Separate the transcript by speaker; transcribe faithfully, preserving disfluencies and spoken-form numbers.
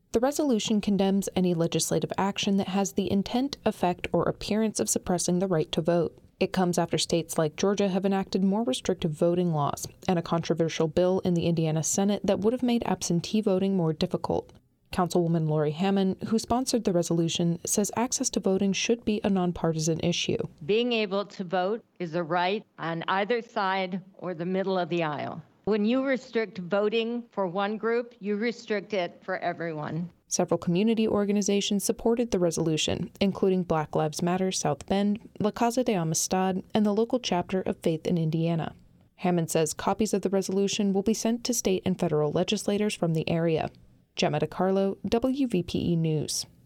Speaker 1: The resolution condemns any legislative action that has the intent, effect, or appearance of suppressing the right to vote. It comes after states like Georgia have enacted more restrictive voting laws and a controversial bill in the Indiana Senate that would have made absentee voting more difficult. Councilwoman Lori Hammond, who sponsored the resolution, says access to voting should be a nonpartisan issue.
Speaker 2: Being able to vote is a right on either side or the middle of the aisle. When you restrict voting for one group, you restrict it for everyone.
Speaker 1: Several community organizations supported the resolution, including Black Lives Matter South Bend, La Casa de Amistad, and the local chapter of Faith in Indiana. Hammond says copies of the resolution will be sent to state and federal legislators from the area. Gemma DiCarlo, W V P E News.